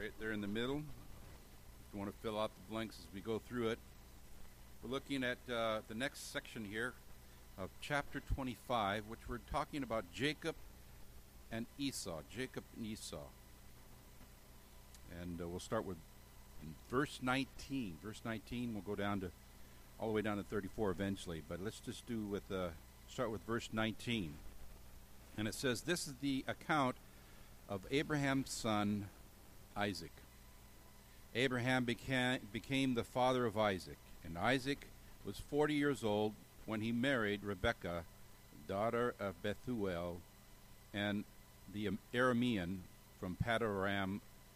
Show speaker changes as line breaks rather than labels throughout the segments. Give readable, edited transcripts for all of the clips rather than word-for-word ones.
right there in the middle. If you want to fill out the blanks as we go through it. We're looking at the next section here of chapter 25, which we're talking about Jacob and Esau. Jacob and Esau. And we'll start with verse 19. Verse 19, we'll go down to all the way down to 34 eventually. But let's just start with verse 19. And it says, this is the account of Abraham's son Isaac. Abraham became the father of Isaac, and Isaac was 40 years old when he married Rebekah, daughter of Bethuel, and the Aramean from Paddan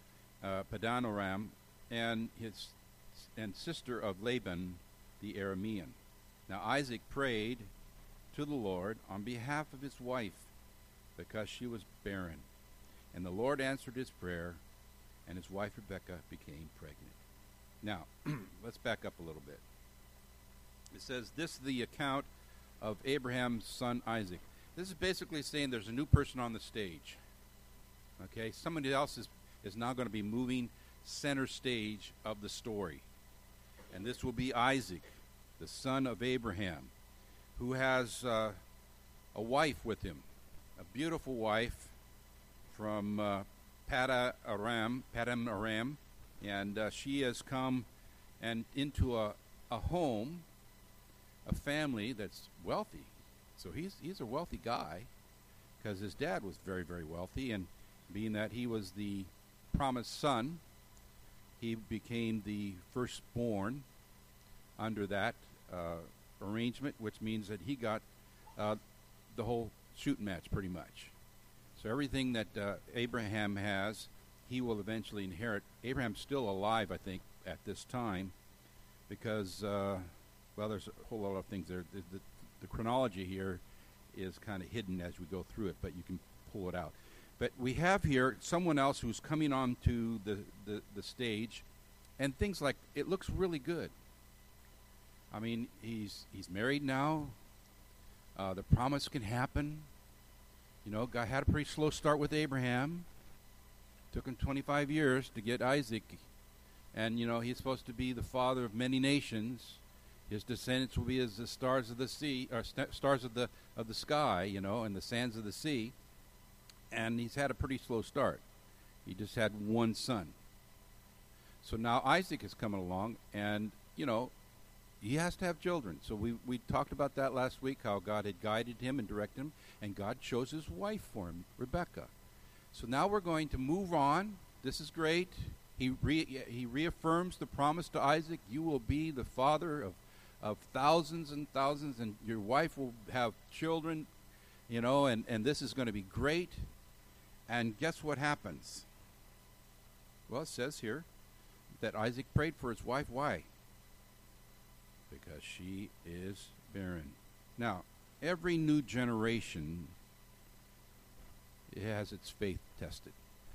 Aram, and sister of Laban, the Aramean. Now Isaac prayed to the Lord on behalf of his wife, because she was barren. And the Lord answered his prayer, and his wife Rebekah became pregnant. Now, let's back up a little bit. It says, this is the account of Abraham's son Isaac. This is basically saying there's a new person on the stage. Okay, somebody else is now going to be moving center stage of the story. And this will be Isaac, the son of Abraham, who has a wife with him, a beautiful wife from Paddan Aram, and she has come and into a home, a family that's wealthy. So he's a wealthy guy, because his dad was very, very wealthy, and being that he was the promised son, he became the firstborn under that arrangement, which means that he got the whole shooting match pretty much. So everything that Abraham has, he will eventually inherit. Abraham's still alive, I think, at this time, because, there's a whole lot of things there. The chronology here is kind of hidden as we go through it, but you can pull it out. But we have here someone else who's coming on to the stage, and things like, it looks really good. I mean, he's married now. The promise can happen. You know, God had a pretty slow start with Abraham. Took him 25 years to get Isaac. And, you know, he's supposed to be the father of many nations. His descendants will be as the stars of the sea, or stars of the sky, you know, and the sands of the sea. And he's had a pretty slow start. He just had one son. So now Isaac is coming along, and, you know, he has to have children. So we talked about that last week, how God had guided him and directed him, and God chose his wife for him, Rebekah. So now we're going to move on. This is great. He reaffirms the promise to Isaac, you will be the father of thousands and thousands, and your wife will have children, you know, and this is going to be great. And guess what happens? Well, it says here that Isaac prayed for his wife. Why? Because she is barren. Now, every new generation, it has its faith tested.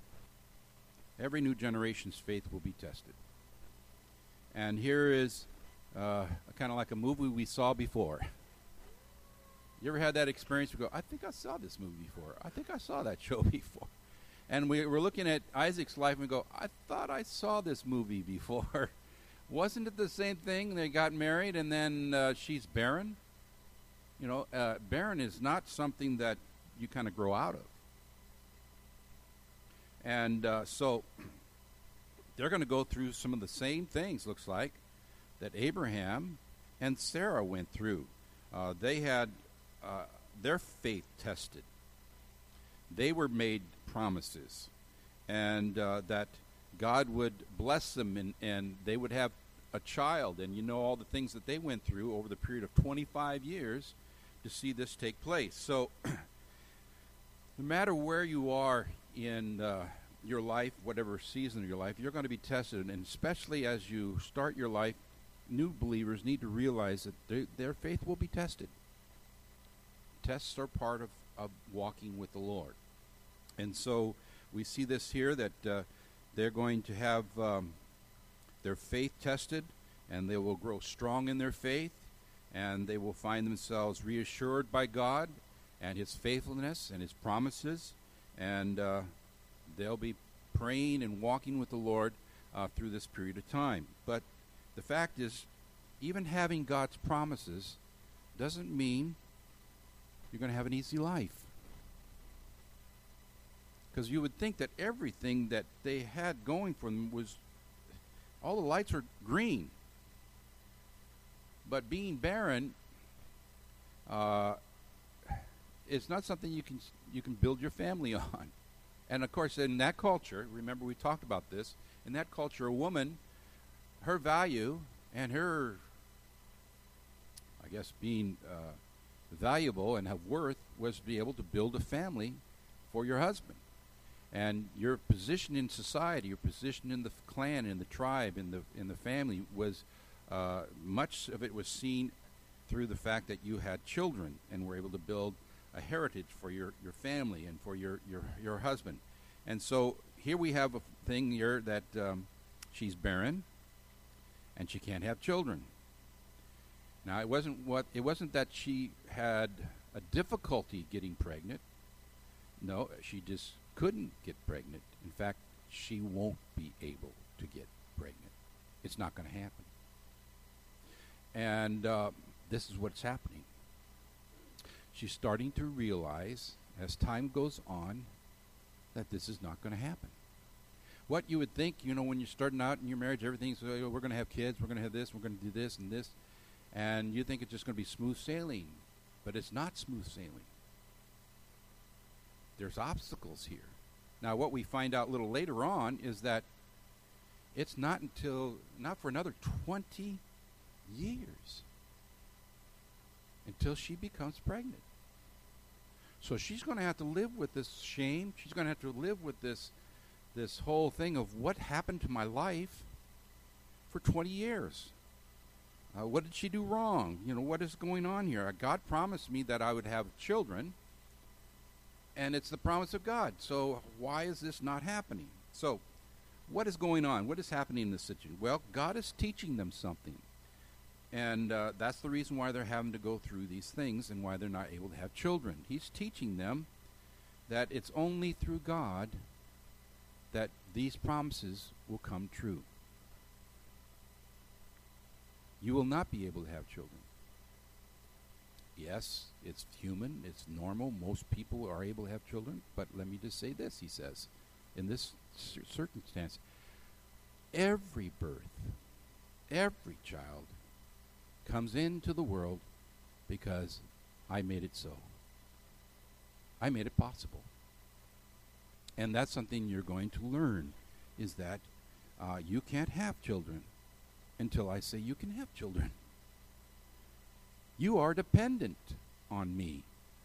Every new generation's faith will be tested. And here is kind of like a movie we saw before. You ever had that experience? You go, I think I saw this movie before. I think I saw that show before. And we're looking at Isaac's life and we go, I thought I saw this movie before. Wasn't it the same thing? They got married and then she's barren. You know, barren is not something that you kind of grow out of. And so they're going to go through some of the same things, looks like, that Abraham and Sarah went through. They had their faith tested. They were made promises, and that God would bless them, and they would have a child. And you know all the things that they went through over the period of 25 years to see this take place. So no matter where you are in your life, whatever season of your life, you're going to be tested. And especially as you start your life, new believers need to realize that their faith will be tested. Tests are part of walking with the Lord. And so we see this here, that they're going to have their faith tested, and they will grow strong in their faith, and they will find themselves reassured by God and his faithfulness and his promises, and they'll be praying and walking with the Lord through this period of time. But the fact is, even having God's promises doesn't mean you're going to have an easy life. Because you would think that everything that they had going for them was, all the lights are green. But being barren is not something you can build your family on. And of course, in that culture, remember we talked about this, in that culture, a woman, her value and her, I guess, being valuable and have worth was to be able to build a family for your husband. And your position in society, your position in the clan, in the tribe, in the family was much of it was seen through the fact that you had children and were able to build a heritage for your family and for your husband. And so here we have a thing here that she's barren and she can't have children. Now it wasn't that she had a difficulty getting pregnant. No, she just couldn't get pregnant. In fact, she won't be able to get pregnant. It's not going to happen. And this is what's happening. She's starting to realize, as time goes on, that this is not going to happen. What you would think, when you're starting out in your marriage, everything's, we're going to have kids, we're going to have this, we're going to do this and this, and you think it's just going to be smooth sailing. But it's not smooth sailing. There's obstacles here. Now, what we find out a little later on is that it's not for another 20 years until she becomes pregnant. So she's going to have to live with this shame. She's going to have to live with this whole thing of what happened to my life for 20 years. What did she do wrong? What is going on here? God promised me that I would have children, and it's the promise of God. So why is this not happening? So what is going on? What is happening in this situation? Well, God is teaching them something. And that's the reason why they're having to go through these things and why they're not able to have children. He's teaching them that it's only through God that these promises will come true. You will not be able to have children. Yes, it's human, it's normal. Most people are able to have children. But let me just say this, he says, in this circumstance, every birth, every child comes into the world because I made it so. I made it possible. And that's something you're going to learn, is that you can't have children until I say you can have children. You are dependent on me.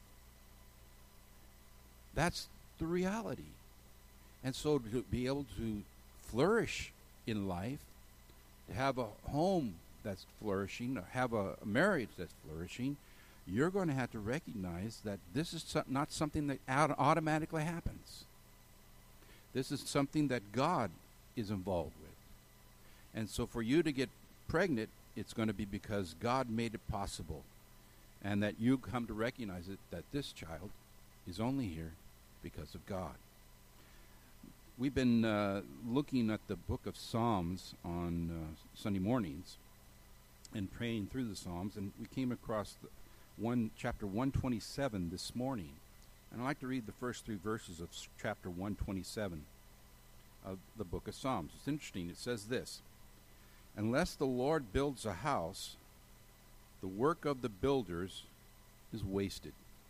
That's the reality. And so to be able to flourish in life, to have a home that's flourishing, have a marriage that's flourishing, you're going to have to recognize that this is not something that automatically happens. This is something that God is involved with. And so for you to get pregnant, it's going to be because God made it possible. And that you come to recognize it, that this child is only here because of God. We've been looking at the book of Psalms on Sunday mornings and praying through the Psalms, and we came across chapter 127 this morning. And I'd like to read the first 3 verses of chapter 127 of the book of Psalms. It's interesting. It says this: "Unless the Lord builds a house, the work of the builders is wasted.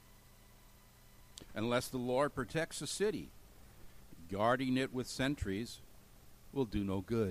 Unless the Lord protects a city, guarding it with sentries will do no good.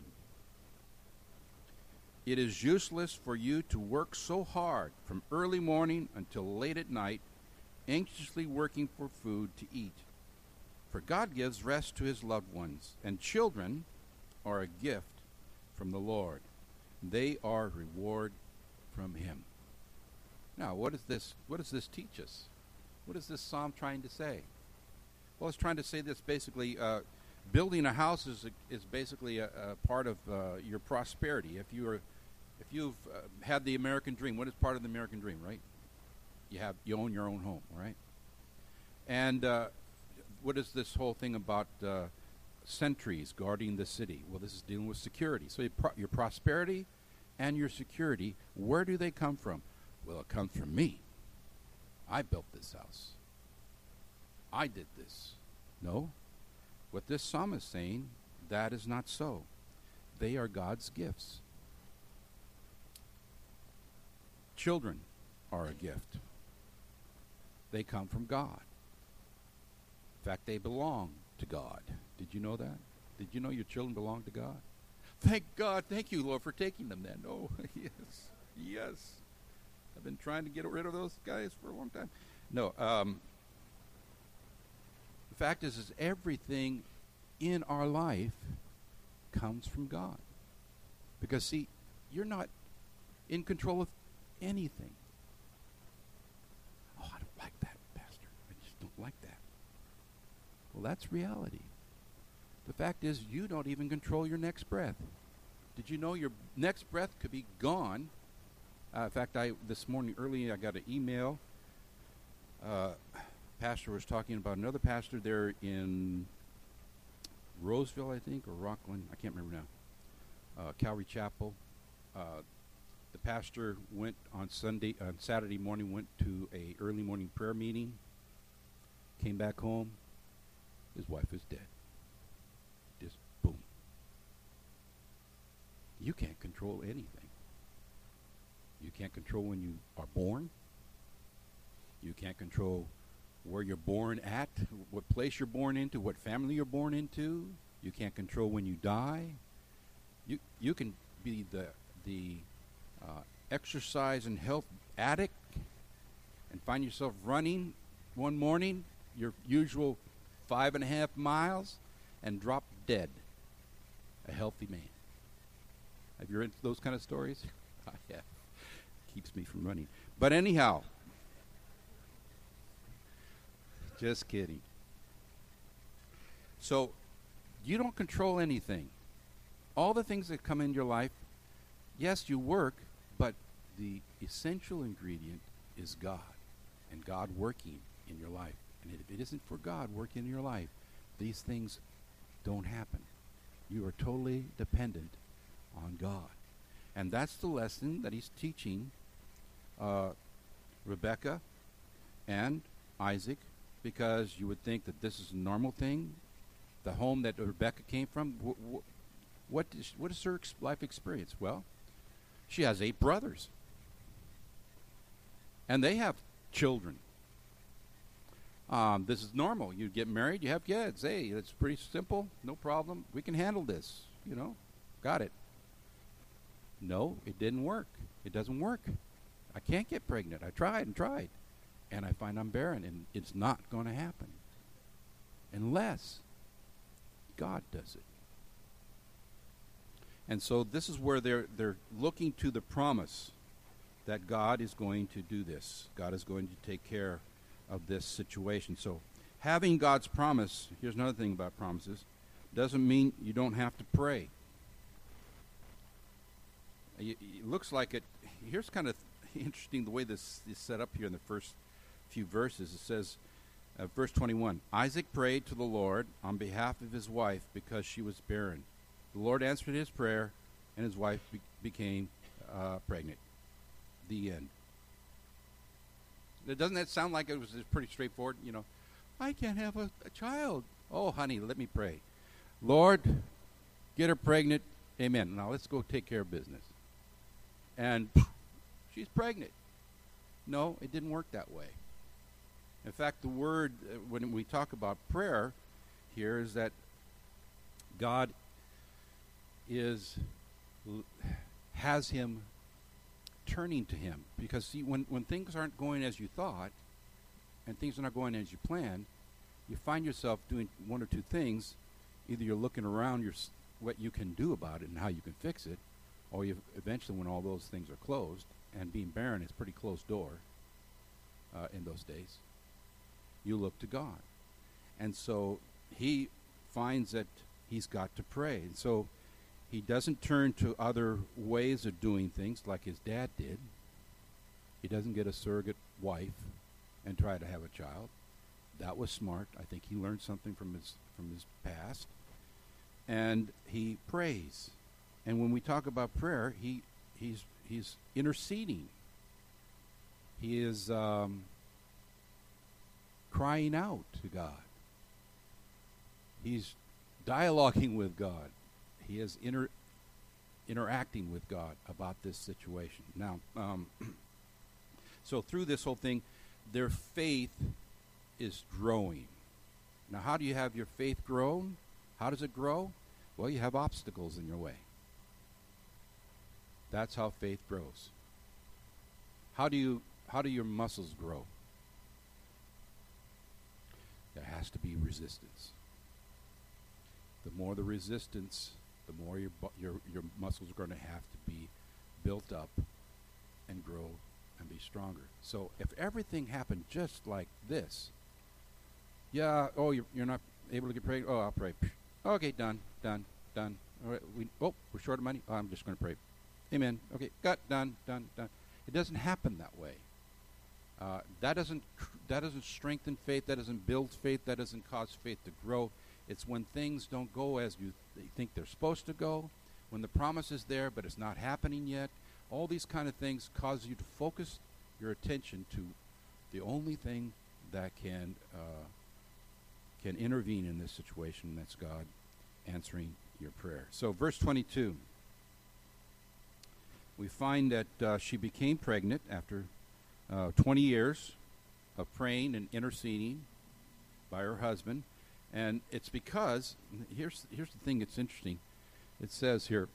It is useless for you to work so hard from early morning until late at night, anxiously working for food to eat. For God gives rest to his loved ones, and children are a gift from the Lord. They are reward from him." Now, what does this teach us? What is this psalm trying to say? Well, it's trying to say this basically. Building a house is basically a part of your prosperity. If you've had the American dream, what is part of the American dream, right? You own your own home, right? And what is this whole thing about sentries guarding the city. Well, this is dealing with security. So your prosperity and your security, where do they come from? Well, it comes from me. I built this house. I did this. No. What this psalm is saying, that is not so. They are God's gifts. Children are a gift. They come from God. In fact, they belong to God. Did you know that? Did you know your children belong to God? Thank God. Thank you, Lord, for taking them then. Oh, yes. Yes. I've been trying to get rid of those guys for a long time. No. The fact is everything in our life comes from God. Because, see, you're not in control of anything. Oh, I don't like that, Pastor. I just don't like that. Well, that's reality. The fact is, you don't even control your next breath. Did you know your next breath could be gone? In fact, this morning early, I got an email. Pastor was talking about another pastor there in Roseville, I think, or Rockland. I can't remember now. Calvary Chapel. The pastor went on Saturday morning, went to a early morning prayer meeting. Came back home. His wife is dead. Just boom. You can't control anything. You can't control when you are born. You can't control where you're born at, what place you're born into, what family you're born into. You can't control when you die. You can be the exercise and health addict and find yourself running one morning, your usual 5.5 miles, and drop dead. A healthy man. Have you read those kind of stories? Yeah. Keeps me from running. But anyhow, just kidding. So, you don't control anything. All the things that come in your life, yes, you work, but the essential ingredient is God, and God working in your life. And if it isn't for God working in your life, these things don't happen. You are totally dependent on God. And that's the lesson that he's teaching Rebecca and Isaac, because you would think that this is a normal thing. The home that Rebecca came from, what is her life experience? Well, she has 8 brothers. And they have children. This is normal. You get married, you have kids. Hey, it's pretty simple. No problem. We can handle this. Got it. No, it didn't work. It doesn't work. I can't get pregnant. I tried and tried. And I find I'm barren, and it's not going to happen. Unless God does it. And so this is where they're looking to the promise that God is going to do this. God is going to take care of this situation. So having God's promise, here's another thing about promises, doesn't mean you don't have to pray. It looks like it. Here's kind of interesting the way this is set up here in the first few verses. It says, verse 21, Isaac prayed to the Lord on behalf of his wife because she was barren. The Lord answered his prayer, and his wife became pregnant. The end. Doesn't that sound like it was pretty straightforward? I can't have a child. Oh, honey, let me pray. Lord, get her pregnant. Amen. Now let's go take care of business. And she's pregnant. No, it didn't work that way. In fact, the word, when we talk about prayer here, is that God has him turning to him. Because, see, when things aren't going as you thought, and things are not going as you planned, you find yourself doing one or two things. Either you're looking around what you can do about it and how you can fix it, or you eventually, when all those things are closed, and being barren is a pretty closed door in those days, you look to God. And so he finds that he's got to pray. And so he doesn't turn to other ways of doing things like his dad did. He doesn't get a surrogate wife and try to have a child. That was smart. I think he learned something from his past. and he prays. And when we talk about prayer, he's interceding. He is crying out to God. He's dialoguing with God. He is interacting with God about this situation. Now, so through this whole thing, their faith is growing. Now, how do you have your faith grown? How does it grow? Well, you have obstacles in your way. That's how faith grows. How do your muscles grow? There has to be resistance. The more the resistance, the more your muscles are going to have to be built up and grow and be stronger. So if everything happened just like this, you're not able to get prayed. Oh, I'll pray. Okay, done. All right, we're short of money. Oh, I'm just going to pray. Amen. Okay, done. It doesn't happen that way. That doesn't strengthen faith. That doesn't build faith. That doesn't cause faith to grow. It's when things don't go as you think they're supposed to go, when the promise is there but it's not happening yet. All these kind of things cause you to focus your attention to the only thing that can intervene in this situation, and that's God answering your prayer. So verse 22, we find that she became pregnant after 20 years of praying and interceding by her husband. And it's because, here's the thing that's interesting. It says here,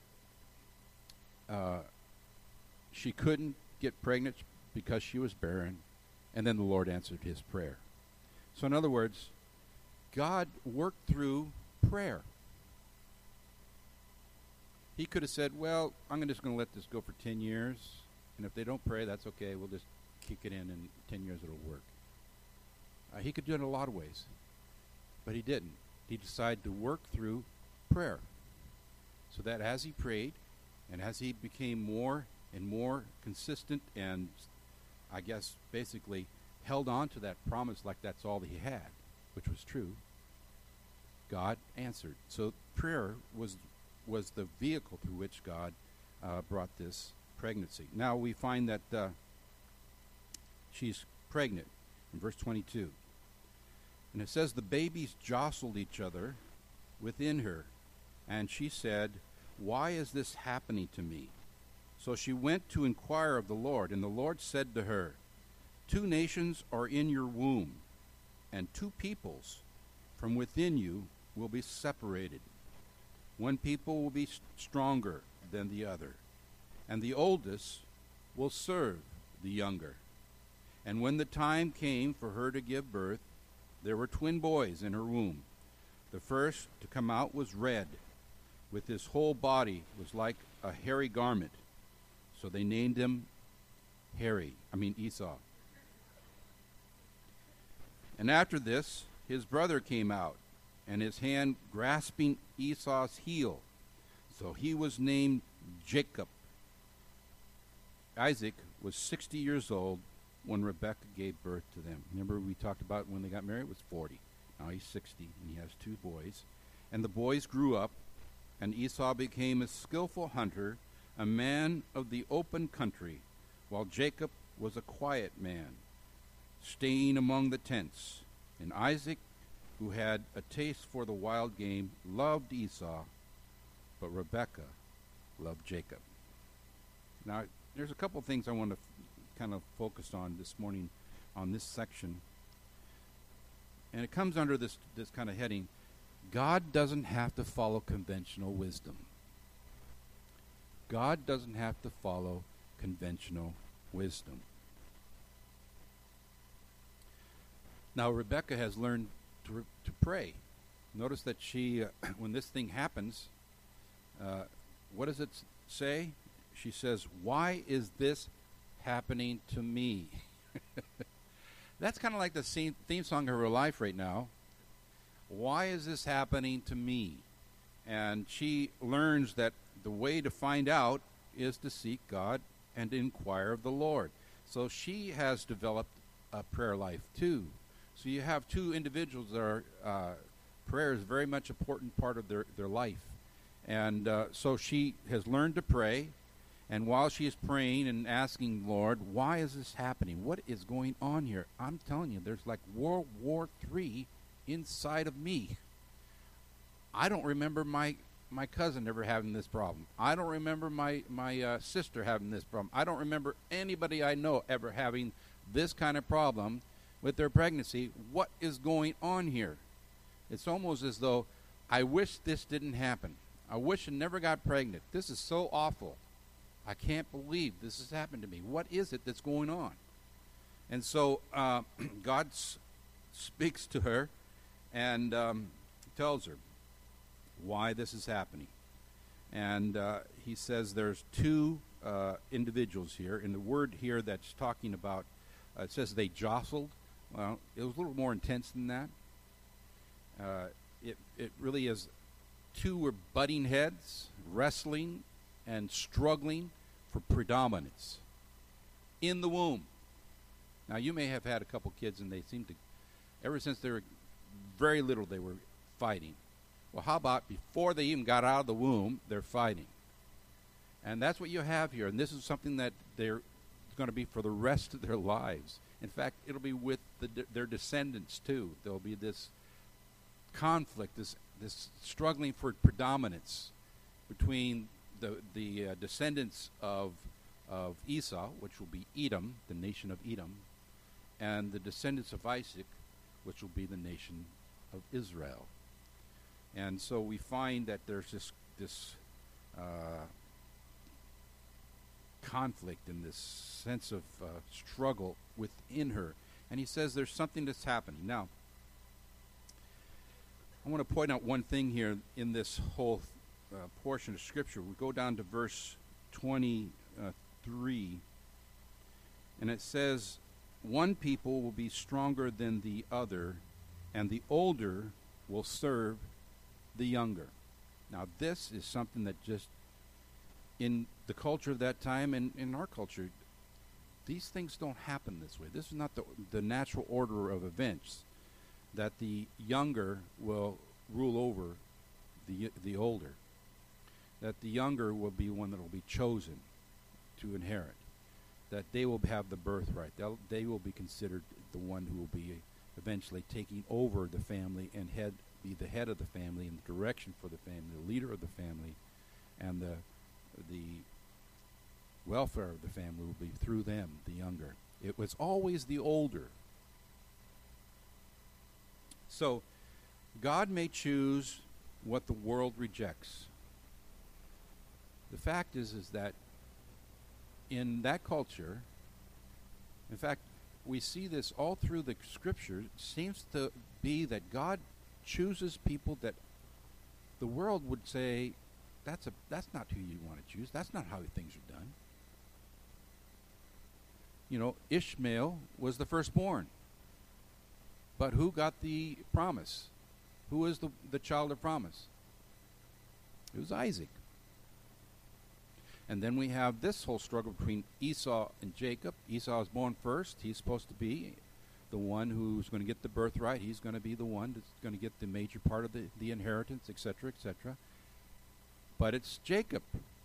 she couldn't get pregnant because she was barren, and then the Lord answered his prayer. So in other words, God worked through prayer. He could have said, well, I'm just going to let this go for 10 years, and if they don't pray, that's okay. We'll just kick it in 10 years it'll work. He could do it in a lot of ways. But he didn't. He decided to work through prayer. So that as he prayed, and as he became more and more consistent and, I guess, basically held on to that promise like that's all he had, which was true, God answered. So prayer was the vehicle through which God brought this pregnancy. Now we find that she's pregnant in verse 22. And it says the babies jostled each other within her, and she said, why is this happening to me? So she went to inquire of the Lord, and the Lord said to her, 2 nations are in your womb, and 2 peoples from within you will be separated. One people will be stronger than the other, and the oldest will serve the younger. And when the time came for her to give birth, there were twin boys in her womb. The first to come out was red, with his whole body was like a hairy garment. So they named him Esau. And after this, his brother came out, and his hand grasping Esau's heel. So he was named Jacob. Isaac was 60 years old when Rebekah gave birth to them. Remember we talked about when they got married, it was 40. Now he's 60, and he has 2 boys. And the boys grew up, and Esau became a skillful hunter, a man of the open country, while Jacob was a quiet man, staying among the tents. And Isaac, who had a taste for the wild game, loved Esau, but Rebekah loved Jacob. Now, there's a couple things I want to kind of focused on this morning on this section, and it comes under this kind of heading: God doesn't have to follow conventional wisdom. God doesn't have to follow conventional wisdom. Now Rebekah has learned to pray. Notice that she when this thing happens, what does it say? She says, why is this happening to me? That's kind of like the theme song of her life right now. Why is this happening to me? And she learns that the way to find out is to seek God and inquire of the Lord. So she has developed a prayer life too. So you have 2 individuals that are prayer is very much an important part of their life. And so she has learned to pray. And while she is praying and asking, Lord, why is this happening? What is going on here? I'm telling you, there's like World War III inside of me. I don't remember my cousin ever having this problem. I don't remember my sister having this problem. I don't remember anybody I know ever having this kind of problem with their pregnancy. What is going on here? It's almost as though I wish this didn't happen. I wish I never got pregnant. This is so awful. I can't believe this has happened to me. What is it that's going on? And so God speaks to her and tells her why this is happening. And he says there's two individuals here. And the word here that's talking about, it says they jostled. Well, it was a little more intense than that. It really is two were butting heads, wrestling, and struggling for predominance in the womb. Now, you may have had a couple kids, and they seem to, ever since they were very little, they were fighting. Well, how about before they even got out of the womb, they're fighting? And that's what you have here. And this is something that they're going to be for the rest of their lives. In fact, it'll be with their descendants, too. There'll be this conflict, this struggling for predominance between the descendants of Esau, which will be Edom, the nation of Edom, and the descendants of Isaac, which will be the nation of Israel. And so we find that there's this conflict and this sense of struggle within her. And he says there's something that's happening. Now, I want to point out one thing here in this whole portion of Scripture. We go down to verse 23, and it says, one people will be stronger than the other, and the older will serve the younger. Now, this is something that just, in the culture of that time and in our culture, these things don't happen this way. This is not the natural order of events, that the younger will rule over the older, that the younger will be one that will be chosen to inherit, that they will have the birthright. They will be considered the one who will be eventually taking over the family and be the head of the family and the direction for the family, the leader of the family, and the welfare of the family will be through them, the younger. It was always the older. So God may choose what the world rejects. The fact is that in that culture, in fact, we see this all through the Scripture, it seems to be that God chooses people that the world would say, that's not who you want to choose. That's not how things are done. You know, Ishmael was the firstborn. But who got the promise? Who was the child of promise? It was Isaac. And then we have this whole struggle between Esau and Jacob. Esau is born first. He's supposed to be the one who's going to get the birthright. He's going to be the one that's going to get the major part of the inheritance, etc., etc. But it's Jacob.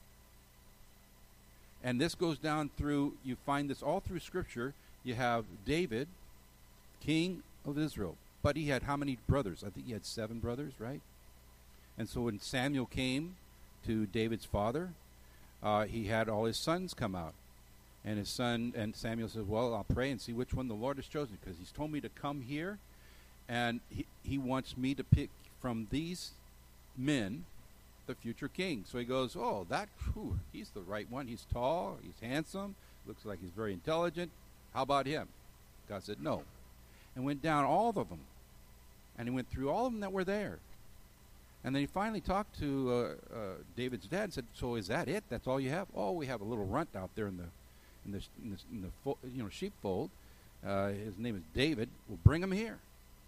And this goes down through, you find this all through Scripture. You have David, king of Israel. But he had how many brothers? I think he had 7 brothers, right? And so when Samuel came to David's father, he had all his sons come out. And his son, and Samuel says, well, I'll pray and see which one the Lord has chosen, because he's told me to come here, and he wants me to pick from these men the future king. So he goes, he's the right one. He's tall, he's handsome, looks like he's very intelligent. How about him? God said, no. And went down all of them. And he went through all of them that were there. And then he finally talked to David's dad and said, so is that it? That's all you have? Oh, we have a little runt out there in the sheepfold. His name is David. We'll bring him here.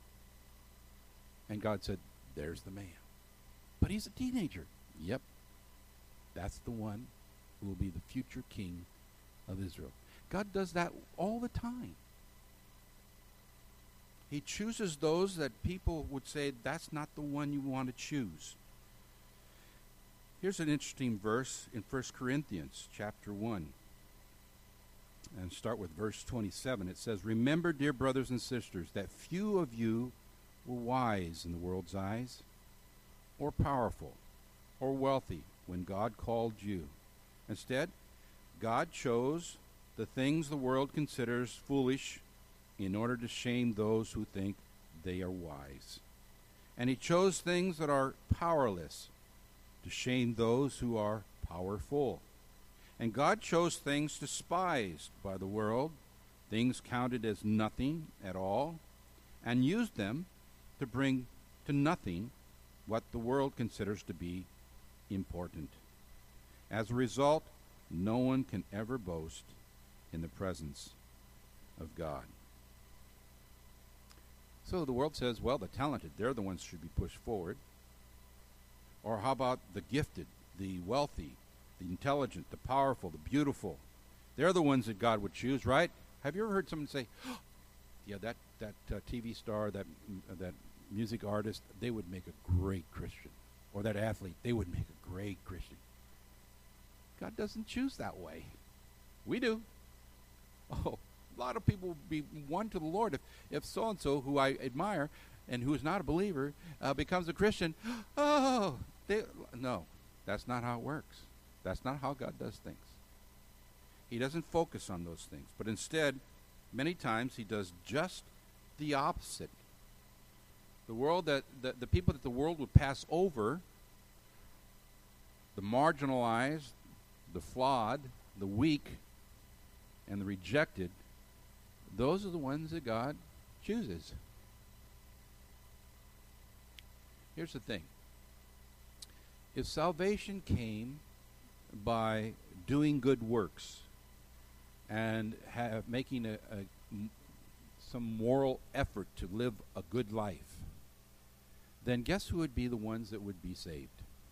And God said, there's the man. But he's a teenager. Yep. That's the one who will be the future king of Israel. God does that all the time. He chooses those that people would say, that's not the one you want to choose. Here's an interesting verse in 1 Corinthians chapter 1. And start with verse 27. It says, "Remember, dear brothers and sisters, that few of you were wise in the world's eyes, or powerful, or wealthy when God called you. Instead, God chose the things the world considers foolish in order to shame those who think they are wise. And he chose things that are powerless to shame those who are powerful. And God chose things despised by the world, things counted as nothing at all, and used them to bring to nothing what the world considers to be important. As a result, no one can ever boast in the presence of God." So the world says, well, the talented, they're the ones who should be pushed forward. Or how about the gifted, the wealthy, the intelligent, the powerful, the beautiful? They're the ones that God would choose, right? Have you ever heard someone say, oh, yeah, that TV star, that music artist, they would make a great Christian. Or that athlete, they would make a great Christian. God doesn't choose that way. We do. Oh, a lot of people would be won to the Lord if so-and-so, who I admire and who is not a believer, becomes a Christian. Oh, no, that's not how it works. That's not how God does things. He doesn't focus on those things, but instead, many times he does just the opposite. The world the people that the world would pass over, the marginalized, the flawed, the weak, and the rejected, those are the ones that God chooses. Here's the thing. If salvation came by doing good works and making some moral effort to live a good life, then guess who would be the ones that would be saved?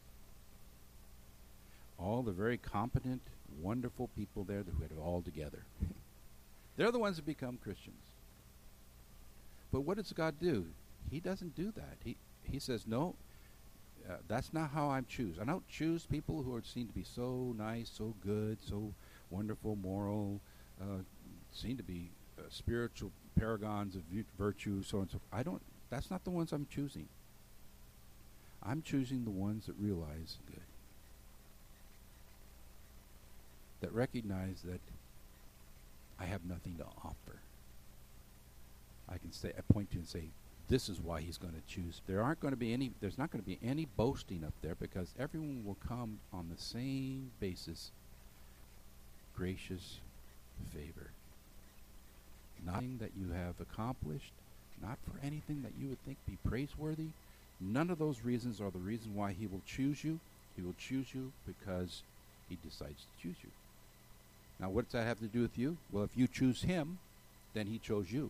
All the very competent, wonderful people there who had it all together. They're the ones that become Christians. But what does God do? He doesn't do that. He says, no, that's not how I choose. I don't choose people who are seen to be so nice, so good, so wonderful, moral, seen to be spiritual paragons of virtue, so on and so forth. That's not the ones I'm choosing. I'm choosing the ones that realize good. That recognize that I have nothing to offer. I point to and say, this is why he's going to choose. There's not going to be any boasting up there, because everyone will come on the same basis. Gracious favor. Nothing that you have accomplished, not for anything that you would think be praiseworthy. None of those reasons are the reason why he will choose you. He will choose you because he decides to choose you. Now, what does that have to do with you? Well, if you choose him, then he chose you.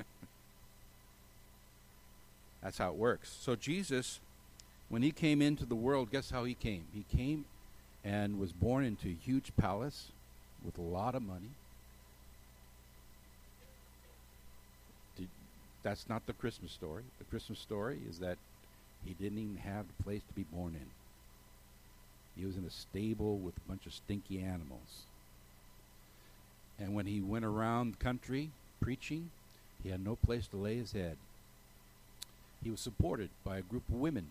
That's how it works. So Jesus, when he came into the world, guess how he came? He came and was born into a huge palace with a lot of money. That's not the Christmas story. The Christmas story is that he didn't even have a place to be born in. He was in a stable with a bunch of stinky animals. And when he went around the country preaching, he had no place to lay his head. He was supported by a group of women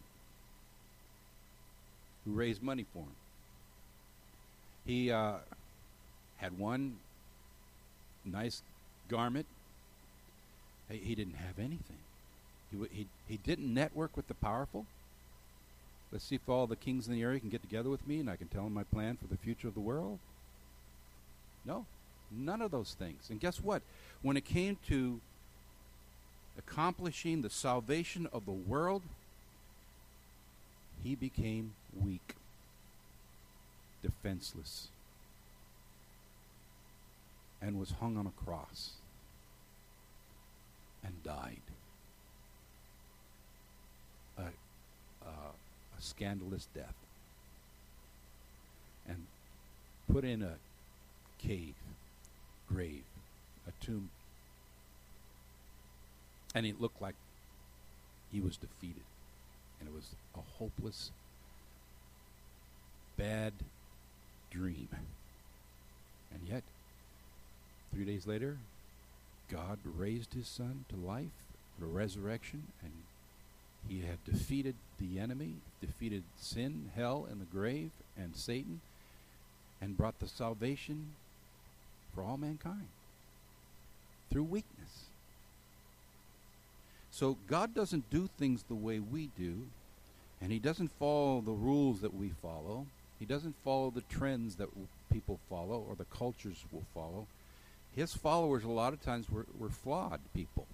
who raised money for him. He had one nice garment. He didn't have anything. He didn't network with the powerful. Let's see if all the kings in the area can get together with me and I can tell them my plan for the future of the world. No, none of those things. And guess what? When it came to accomplishing the salvation of the world, he became weak, defenseless, and was hung on a cross and died. A scandalous death. And put in a cave, grave, a tomb. And it looked like he was defeated. And it was a hopeless, bad dream. And yet, 3 days later, God raised his son to life, the resurrection, and he had defeated the enemy, defeated sin, hell, and the grave, and Satan, and brought the salvation for all mankind through weakness. So God doesn't do things the way we do, and he doesn't follow the rules that we follow. He doesn't follow the trends that people follow or the cultures will follow. His followers a lot of times were flawed people.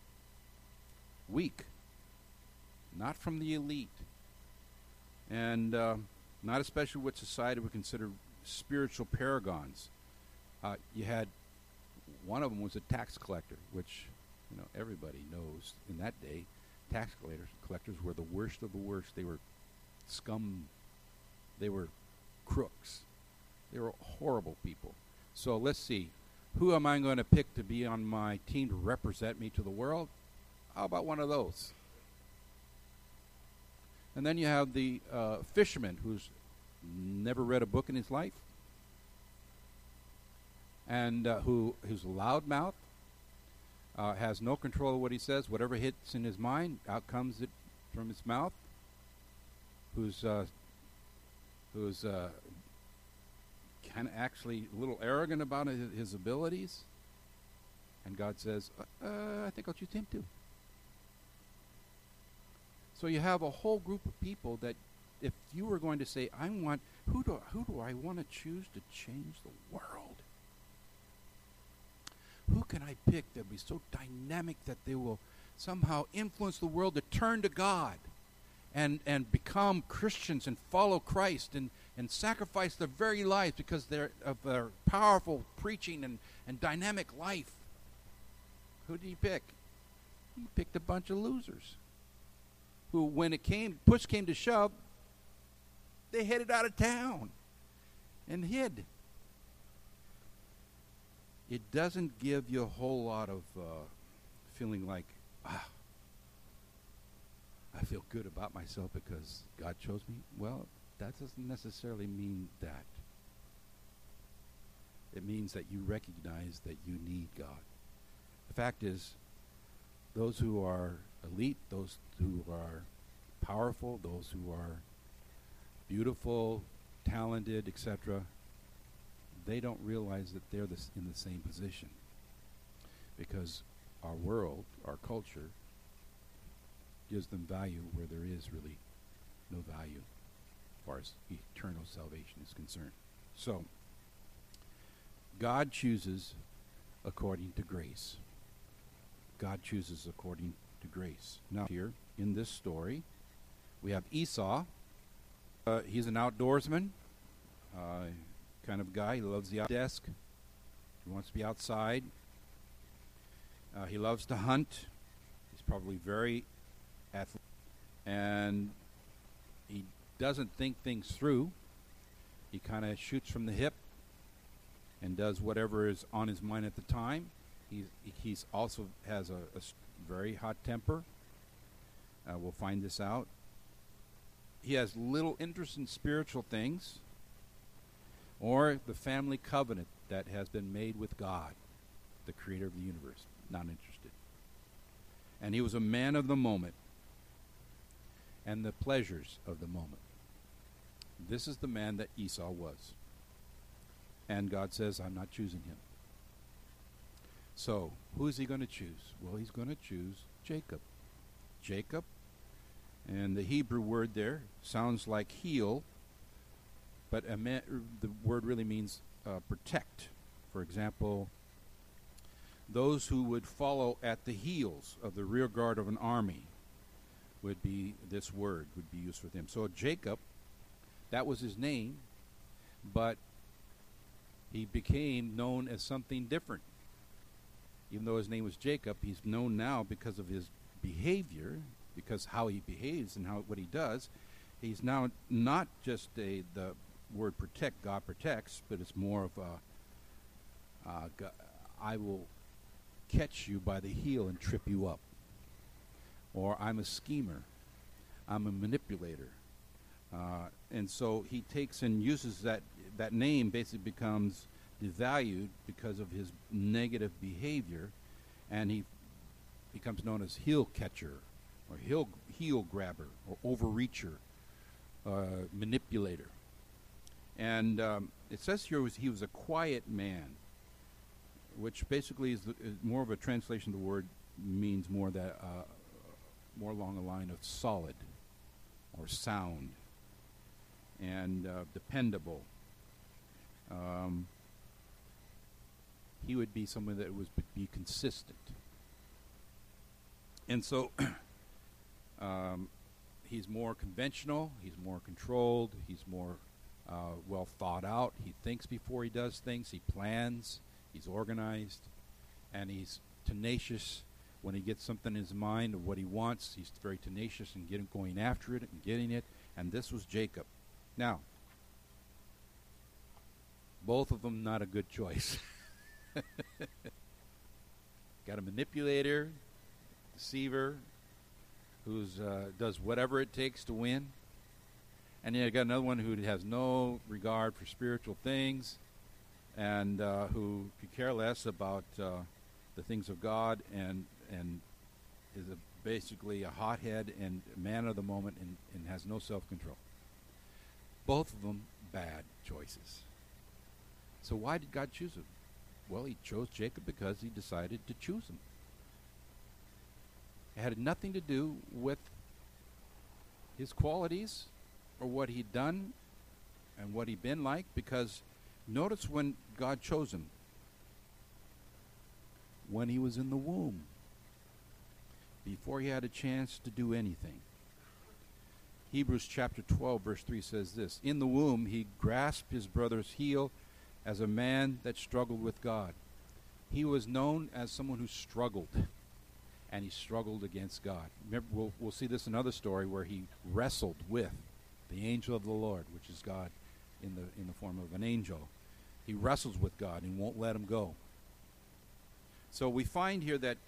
Weak. Not from the elite. And not especially what society would consider spiritual paragons. You had, one of them was a tax collector, which everybody knows in that day, tax collectors were the worst of the worst. They were scum. They were crooks. They were horrible people. So let's see. Who am I going to pick to be on my team to represent me to the world? How about one of those? And then you have the fisherman who's never read a book in his life, and who's loudmouth, has no control of what he says. Whatever hits in his mind, out comes it from his mouth. Who's kind of actually a little arrogant about his abilities. And God says, I think I'll choose him too. So you have a whole group of people that, if you were going to say, who do I want to choose to change the world? Who can I pick that will be so dynamic that they will somehow influence the world to turn to God and become Christians and follow Christ and sacrifice their very lives because of their powerful preaching and dynamic life? Who did he pick? He picked a bunch of losers who, when push came to shove, they headed out of town and hid. It doesn't give you a whole lot of feeling like, I feel good about myself because God chose me. Well, that doesn't necessarily mean that. It means that you recognize that you need God. The fact is, those who are elite, those who are powerful, those who are beautiful, talented, etc., they don't realize that they're in the same position. Because our world, our culture, gives them value where there is really no value as far as eternal salvation is concerned. So, God chooses according to grace. God chooses according to grace. Now, here in this story, we have Esau. He's an outdoorsman kind of guy. He loves the desk. He wants to be outside. He loves to hunt. He's probably very athletic. And he doesn't think things through. He kind of shoots from the hip and does whatever is on his mind at the time. He's also has a very hot temper. We'll find this out. He has little interest in spiritual things or the family covenant that has been made with God, the creator of the universe. Not interested. And he was a man of the moment and the pleasures of the moment. This is the man that Esau was. And God says, I'm not choosing him. So, who is he going to choose? Well, he's going to choose Jacob. Jacob, and the Hebrew word there sounds like heel, but the word really means protect. For example, those who would follow at the heels of the rear guard of an army this word would be used for them. So Jacob, that was his name, but he became known as something different. Even though his name was Jacob, he's known now because of his behavior, because how he behaves and what he does. He's now not just the word protect, God protects, but it's more of I will catch you by the heel and trip you up. or I'm a schemer, I'm a manipulator. And so he takes and uses that name, basically becomes devalued because of his negative behavior, and he becomes known as heel catcher, or heel grabber, or overreacher, manipulator. And it says here he was a quiet man, which basically is more of a translation of the word, means more along the line of solid or sound and dependable. He would be someone that would be consistent. And so he's more conventional, he's more controlled, he's more well thought out. He thinks before he does things, he plans, he's organized, and he's tenacious. When he gets something in his mind of what he wants, he's very tenacious and going after it and getting it. And this was Jacob. Now, both of them not a good choice. Got a manipulator, deceiver, who does whatever it takes to win. And you got another one who has no regard for spiritual things, and who could care less about the things of God, and is basically a hothead and man of the moment, and has no self-control. Both of them bad choices. So why did God choose him? Well, he chose Jacob because he decided to choose him. It had nothing to do with his qualities or what he'd done and what he'd been like, because notice when God chose him, when he was in the womb, before he had a chance to do anything. Hebrews chapter 12 verse 3 says this: in the womb he grasped his brother's heel as a man that struggled with God. He was known as someone who struggled, and he struggled against God. Remember, we'll see this in another story where he wrestled with the angel of the Lord, which is God in the form of an angel. He wrestles with God and won't let him go. So we find here that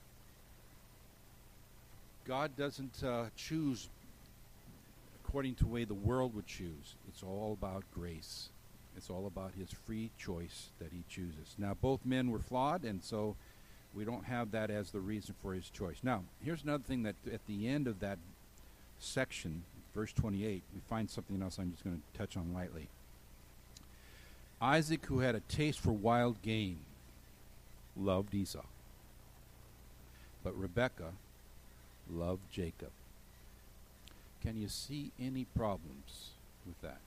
God doesn't choose according to the way the world would choose. It's all about grace. It's all about his free choice that he chooses. Now, both men were flawed, and so we don't have that as the reason for his choice. Now, here's another thing that at the end of that section, verse 28, we find something else I'm just going to touch on lightly. Isaac, who had a taste for wild game, loved Esau, but Rebekah loved Jacob. Can you see any problems with that?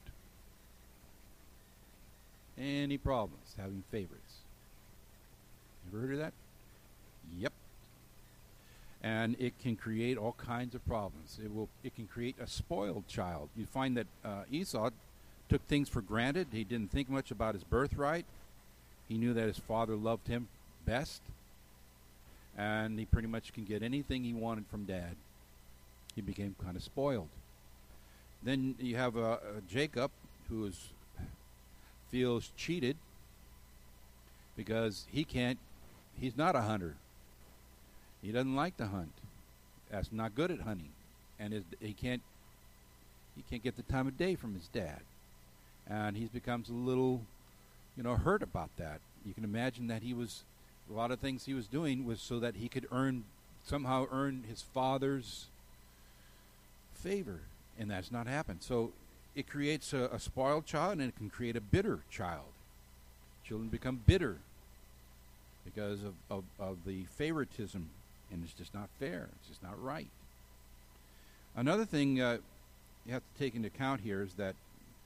Any problems having favorites? Ever heard of that? Yep. And it can create all kinds of problems. It can create a spoiled child. You find that Esau took things for granted. He didn't think much about his birthright. He knew that his father loved him best, and he pretty much can get anything he wanted from Dad. He became kind of spoiled. Then you have Jacob, who feels cheated because he's not a hunter. He doesn't like to hunt. That's not good at hunting, and he can't get the time of day from his dad, and he becomes a little, hurt about that. You can imagine that a lot of things he was doing was so that he could somehow earn his father's favor, and that's not happened. So it creates a spoiled child, and it can create a bitter child. Children become bitter because of the favoritism, and it's just not fair. It's just not right. Another thing you have to take into account here is that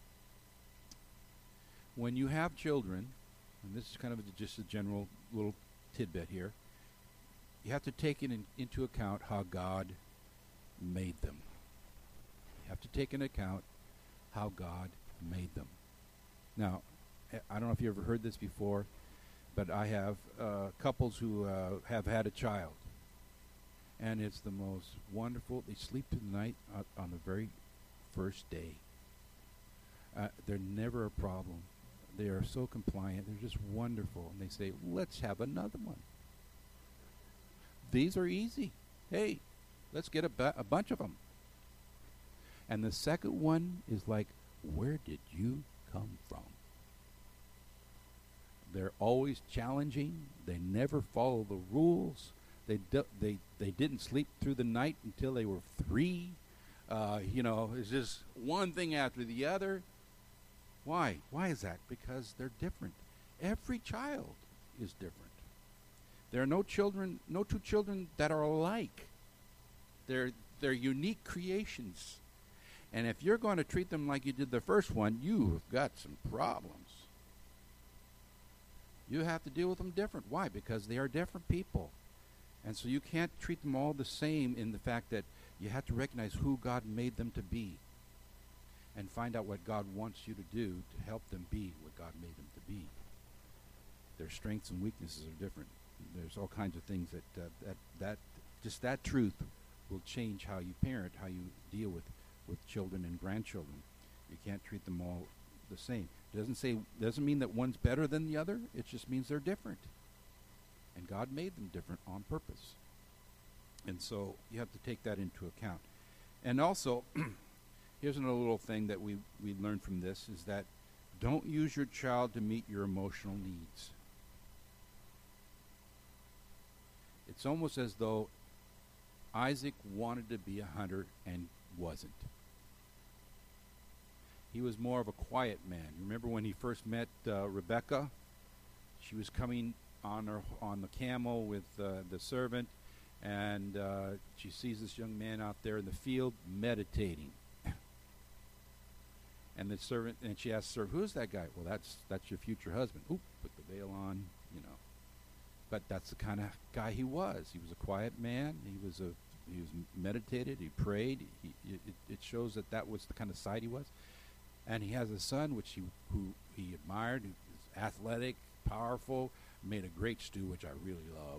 when you have children, and this is kind of just a general little tidbit here, you have to take into account how God made them. You have to take into account how God made them. Now, I don't know if you ever heard this before, but I have couples who have had a child, and it's the most wonderful. They sleep through the night on the very first day. They're never a problem. They are so compliant. They're just wonderful. And they say, let's have another one. These are easy. Hey, Let's get a bunch of them. And the second one is like, where did you come from? They're always challenging. They never follow the rules. They didn't sleep through the night until they were 3. It's just one thing after the other. Why? Why is that? Because they're different. Every child is different. There are no two children that are alike. They're unique creations. And if you're going to treat them like you did the first one, you've got some problems. You have to deal with them different. Why? Because they are different people. And so you can't treat them all the same in the fact that you have to recognize who God made them to be and find out what God wants you to do to help them be what God made them to be. Their strengths and weaknesses are different. There's all kinds of things that truth will change how you parent, how you deal with children and grandchildren. You can't treat them all the same. Doesn't mean that one's better than the other. It just means they're different. And God made them different on purpose. And so you have to take that into account. And also, here's another little thing that we learned from this, is that don't use your child to meet your emotional needs. It's almost as though Isaac wanted to be a hunter and wasn't. He was more of a quiet man. Remember when he first met Rebecca? She was coming on the camel with the servant, and she sees this young man out there in the field meditating. And the servant, and she asks her, "Who's that guy?" "Well, that's your future husband." Oop, put the veil on, But that's the kind of guy he was. He was a quiet man. He was meditated. He prayed. It shows that was the kind of side he was. And he has a son who he admired, who is athletic, powerful, made a great stew, which I really love.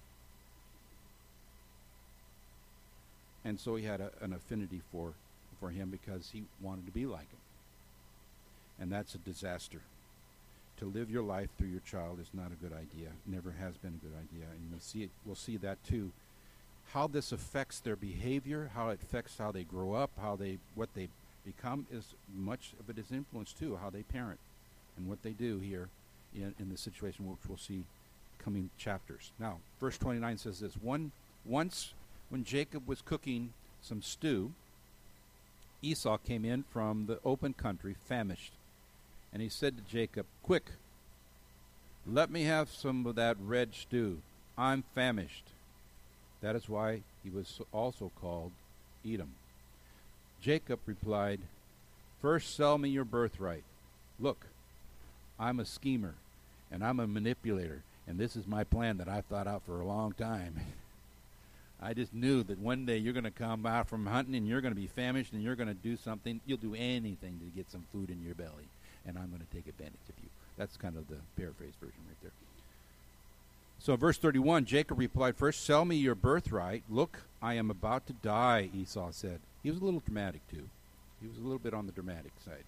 And so he had an affinity for him because he wanted to be like him. And that's a disaster. To live your life through your child is not a good idea. Never has been a good idea. And we'll see that too. How this affects their behavior, how it affects how they grow up, what they become, is much of it is influenced too, how they parent and what they do here in the situation, which we'll see coming chapters. Now, verse 29 says this: Once when Jacob was cooking some stew, Esau came in from the open country, famished. And he said to Jacob, "Quick, let me have some of that red stew. I'm famished." That is why he was also called Edom. Jacob replied, "First sell me your birthright. Look, I'm a schemer, and I'm a manipulator, and this is my plan that I've thought out for a long time. I just knew that one day you're going to come out from hunting, and you're going to be famished, and you're going to do something. You'll do anything to get some food in your belly, and I'm going to take advantage of you." That's kind of the paraphrase version right there. So verse 31, Jacob replied, "First sell me your birthright. Look, I am about to die," Esau said. He was a little dramatic too. He was a little bit on the dramatic side.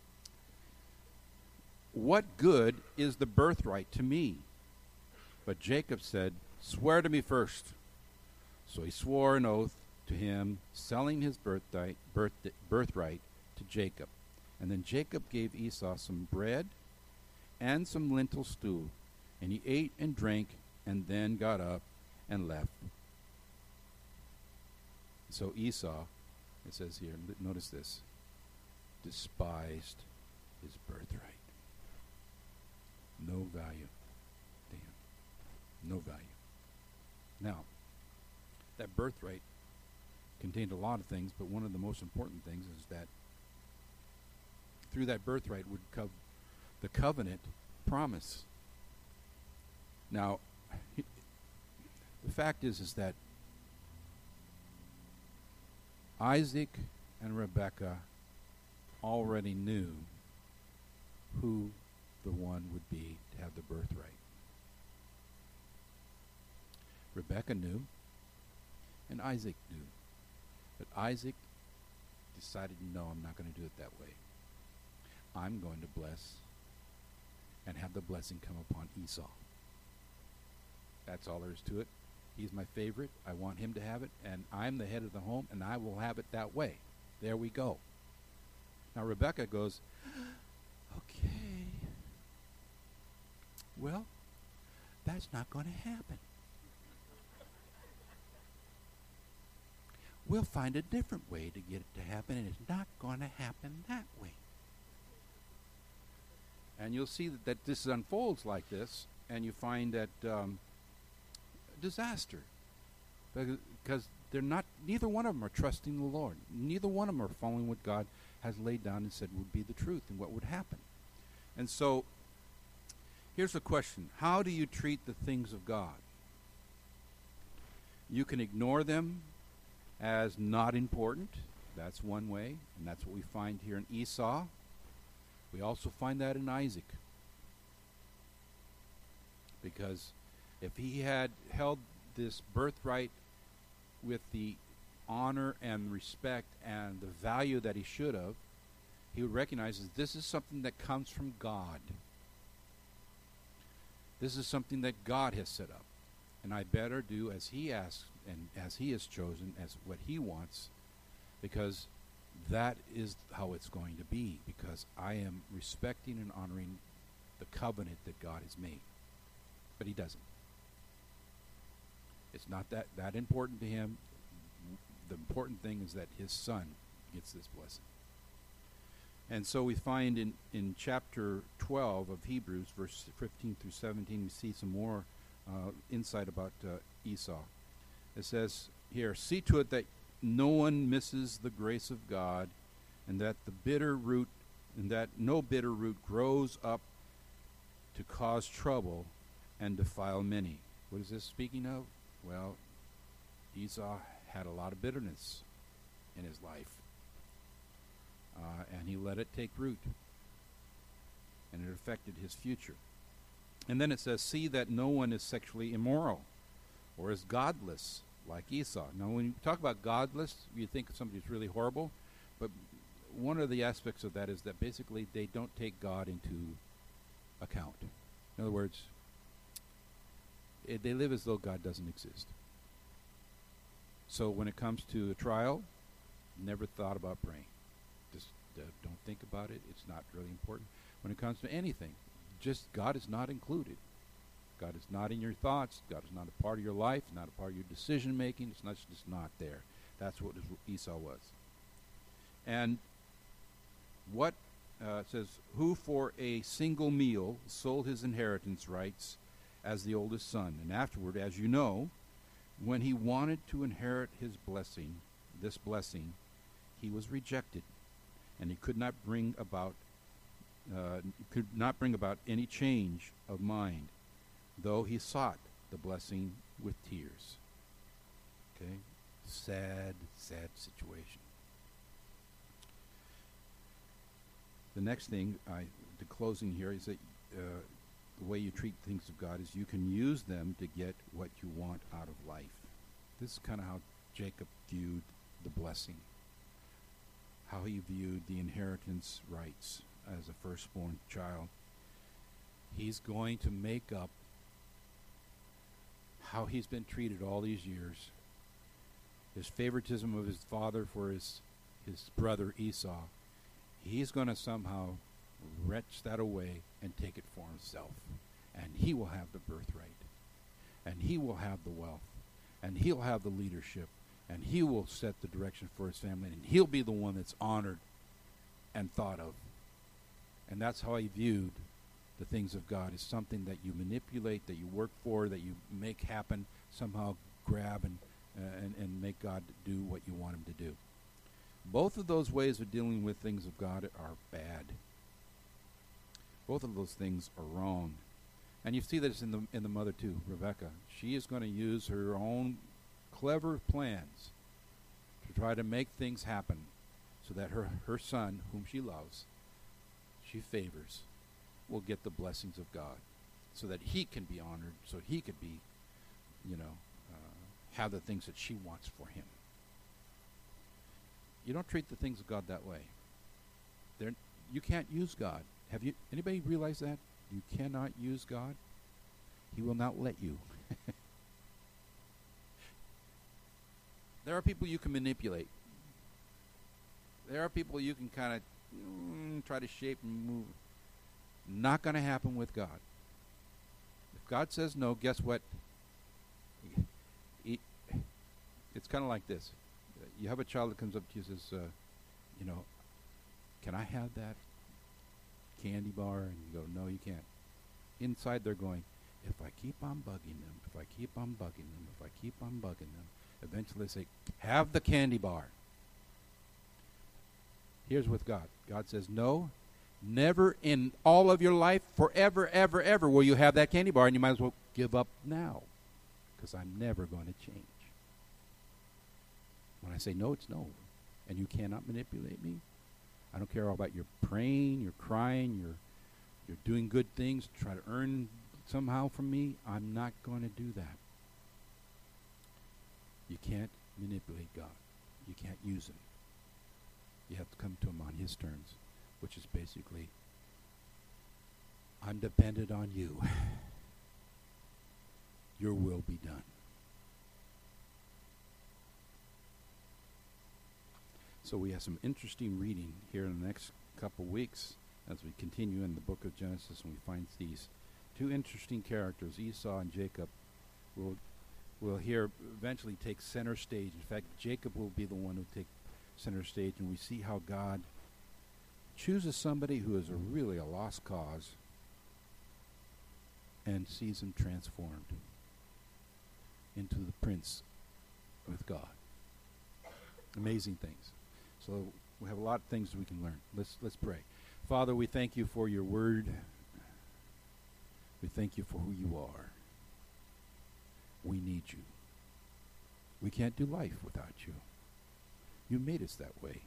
"What good is the birthright to me?" But Jacob said, "Swear to me first." So he swore an oath to him, selling his birthright to Jacob. And then Jacob gave Esau some bread and some lentil stew, and he ate and drank, and then got up and left. So Esau, it says here, notice this, despised his birthright. No value to him. No value. Now, that birthright contained a lot of things, but one of the most important things is that through that birthright would come the covenant promise. Now, the fact is that Isaac and Rebekah already knew who the one would be to have the birthright. Rebekah knew, and Isaac knew. But Isaac decided, no, I'm not going to do it that way. I'm going to bless and have the blessing come upon Esau. That's all there is to it. He's my favorite. I want him to have it, and I'm the head of the home, and I will have it that way. There we go. Now Rebecca goes, okay, well, that's not going to happen. We'll find a different way to get it to happen, and it's not going to happen that way. And you'll see that this unfolds like this, and you find that disaster. Because neither one of them are trusting the Lord. Neither one of them are following what God has laid down and said would be the truth and what would happen. And so, here's a question. How do you treat the things of God? You can ignore them as not important. That's one way, and that's what we find here in Esau. We also find that in Isaac. Because if he had held this birthright with the honor and respect and the value that he should have, he would recognize that this is something that comes from God. This is something that God has set up. And I better do as he asks and as he has chosen, as what he wants, because that is how it's going to be, because I am respecting and honoring the covenant that God has made. But he doesn't. It's not that important to him. The important thing is that his son gets this blessing. And so we find in chapter 12 of Hebrews, verse 15 through 17, we see some more insight about Esau. It says here, see to it that no one misses the grace of God, and that no bitter root grows up to cause trouble and defile many. What is this speaking of? Well, Esau had a lot of bitterness in his life, and he let it take root, and it affected his future. And then it says, see that no one is sexually immoral or is godless like Esau. Now, when you talk about godless, you think somebody's really horrible, but one of the aspects of that is that basically they don't take God into account. In other words, they live as though God doesn't exist. So when it comes to a trial, never thought about praying. Just don't think about it. It's not really important. When it comes to anything, just God is not included. God is not in your thoughts. God is not a part of your life, not a part of your decision making. It's just not there. That's what Esau was. And what says, who for a single meal sold his inheritance rights as the oldest son. And afterward, as you know, when he wanted to inherit his blessing, this blessing, he was rejected, and he could not bring about any change of mind, though he sought the blessing with tears. Okay, sad situation. The next thing, the closing here, is that the way you treat things of God is you can use them to get what you want out of life. This is kind of how Jacob viewed the blessing, how he viewed the inheritance rights as a firstborn child. He's going to make up how he's been treated all these years, his favoritism of his father for his brother Esau. He's going to somehow wrench that away and take it for himself. And he will have the birthright. And he will have the wealth. And he'll have the leadership. And he will set the direction for his family. And he'll be the one that's honored and thought of. And that's how he viewed the things of God, is something that you manipulate, that you work for, that you make happen, somehow grab and make God do what you want him to do. Both of those ways of dealing with things of God are bad. Both of those things are wrong. And you see this in the mother too, Rebecca. She is going to use her own clever plans to try to make things happen so that her son, whom she loves, she favors, will get the blessings of God, so that he can be honored, so he could be, have the things that she wants for him. You don't treat the things of God that way. You can't use God. Have anybody realized that? You cannot use God. He will not let you. There are people you can manipulate. There are people you can kind of try to shape and move. Not going to happen with God. If God says no, guess what? It's kind of like this. You have a child that comes up to you and says, can I have that candy bar? And you go, no, you can't. Inside they're going, if I keep on bugging them, if I keep on bugging them, if I keep on bugging them, eventually they say, have the candy bar. Here's with God. God says, no, never in all of your life, forever, ever, ever will you have that candy bar, and you might as well give up now, because I'm never going to change. When I say no, it's no. And you cannot manipulate me. I don't care about your praying, your crying, you're doing good things to try to earn somehow from me. I'm not going to do that. You can't manipulate God. You can't use him. You have to come to him on his terms, which is basically, I'm dependent on you. Your will be done. So we have some interesting reading here in the next couple weeks as we continue in the book of Genesis, and we find these two interesting characters, Esau and Jacob, will here eventually take center stage. In fact, Jacob will be the one who take center stage, and we see how God chooses somebody who is really a lost cause and sees him transformed into the prince with God. Amazing things. So we have a lot of things we can learn. Let's pray. Father, we thank you for your word. We thank you for who you are. We need you. We can't do life without you. You made us that way.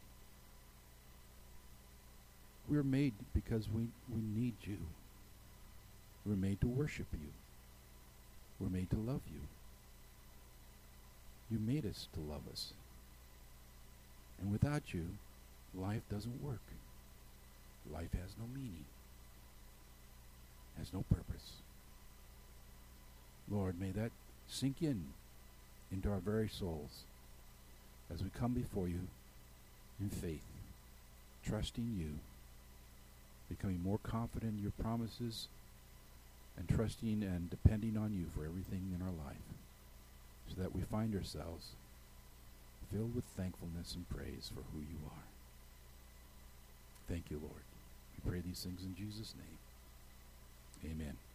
We're made because we need you. We're made to worship you. We're made to love you. You made us to love us. And without you, life doesn't work. Life has no meaning, has no purpose. Lord, may that sink into our very souls as we come before you in faith, trusting you, becoming more confident in your promises, and trusting and depending on you for everything in our life, so that we find ourselves filled with thankfulness and praise for who you are. Thank you, Lord. We pray these things in Jesus' name. Amen.